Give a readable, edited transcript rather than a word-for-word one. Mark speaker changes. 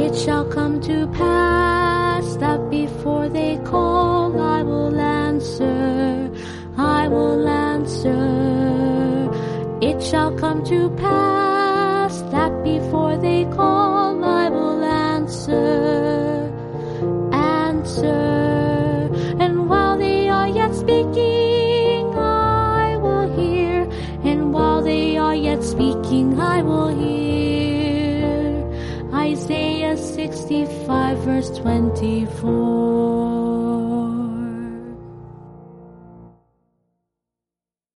Speaker 1: It shall come to pass that before they call, I will answer. I will answer. It shall come to pass that before they call, I will answer. Answer. And while they are yet speaking, I will hear. And while they are yet speaking, I will hear. Isaiah 65 verse 24.